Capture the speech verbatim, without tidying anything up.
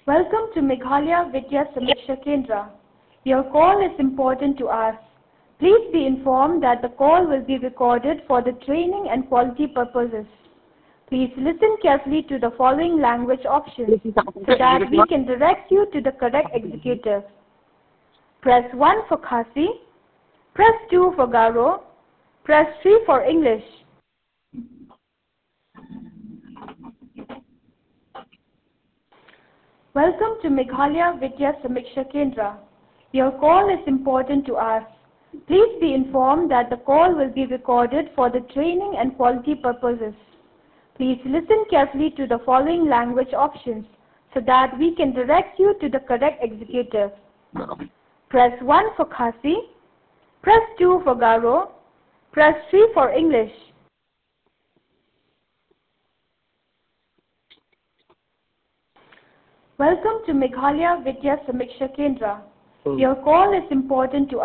Welcome to Meghalaya Vidya Samiksha Kendra. Your call is important to us. Please be informed that the call will be recorded for the training and quality purposes. Please listen carefully to the following language options so that we can direct you to the correct executive. Press one for Khasi, press two for Garo, press three for English. Welcome to Meghalaya Vidya Samiksha Kendra. Your call is important to us. Please be informed that the call will be recorded for the training and quality purposes. Please listen carefully to the following language options so that we can direct you to the correct executive. Press one for Khasi, press two for Garo, press three for English. Welcome to Meghalaya Vidya Samiksha Kendra. Your call is important to us.